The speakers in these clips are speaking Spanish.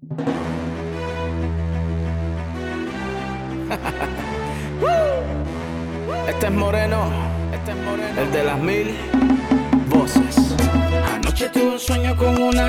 Este es Moreno, el de las 1000 voces. Anoche tuve un sueño con una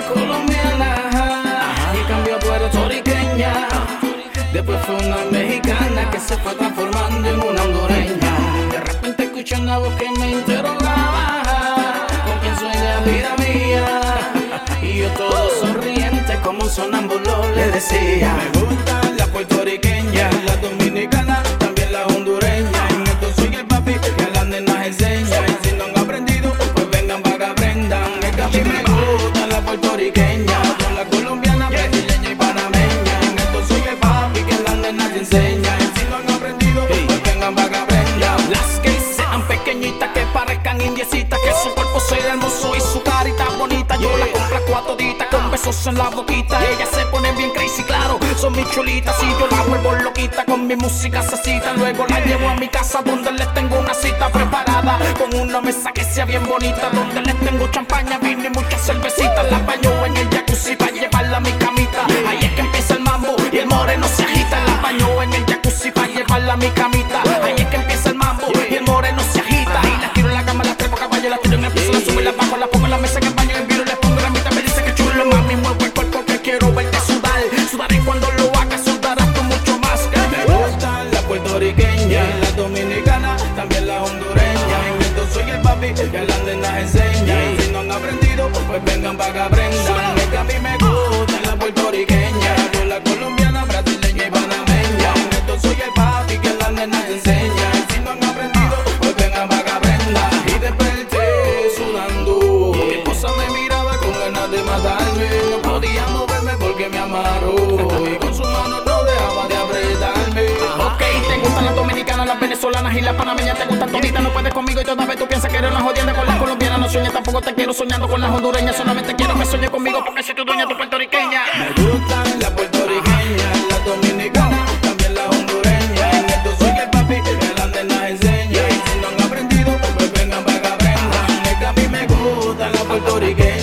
colombiana y cambió a puertorriqueña. Después fue una mexicana que se fue transformando en una hondureña. De repente escuché una voz que me interrogaba: ¿con quién sueñas, vida mía? Y yo todo sonriente como un sonámbulo le decía: me gusta la puertorriqueña, la dominicana, también la hondureña. En esto soy el papi que a las nenas enseña. Y si no han aprendido, pues vengan para que aprendan. Es que a mí me gusta la puertorriqueña, con la colombiana, brasileña y panameña. En esto soy el papi que a las nenas enseña. Y si no han aprendido, pues vengan para que aprendan. Las que sean pequeñitas, que parezcan indiecitas, que su cuerpo sea hermoso y su carita bonita. Yo la compro a todita con besos en la boquita. Ellas se ponen bien crazy, claro, son mis chulitas. Y yo la vuelvo loquita con mi música sasita. Luego la llevo a mi casa donde les tengo una cita preparada, con una mesa que sea bien bonita, donde les tengo champaña, vino y muchas cervecitas. La baño en el jacuzzi para llevarla a mi camita. Ahí es que empieza el mambo y el moreno se agita. La baño en el jacuzzi para llevarla a mi camita. Ahí es que empieza el mambo y el moreno se agita. Y las tiro en la cama, las trepo caballo, las tiro en el piso, las subo y las bajo, las pongo en la mesa en el baño, en el viro les pongo la mitad. Me dice que chulo, mami, muevo el cuerpo que quiero verte sudar. Sudaré cuando lo hagas, sudarás tú mucho más. Me gusta la puertorriqueña, la dominicana, también la hondureña. En esto soy el papi que a las nenas enseña. Y si no han aprendido, pues vengan para que aprendan. Es que a mí me gusta la puertorriqueña, yo la colombiana, brasileña y panameña. En esto soy el papi que a las nenas enseña. Y si no han aprendido, pues vengan para que aprendan. Y desperté sudando, mi esposa me miraba con ganas de matarme. No podía moverme porque me amarró y con su mano no dejaba de apretarme. Ok, te gustan las dominicanas, las venezolanas y las panameñas. Te gustan toditas, no puedes conmigo y toda vez tú piensas que eres una jodienda. Con las colombianas no sueñas, tampoco te quiero soñando con las hondureñas. Solamente quiero que sueñes conmigo porque soy tu dueña, tu puertorriqueña. Me gustan la puertorriqueña, la dominicana, también la hondureña. En esto soy el papi que las nenas enseña. Y si no han aprendido, pues vengan para que aprendan. Es que a mí me gusta la puertorriqueña.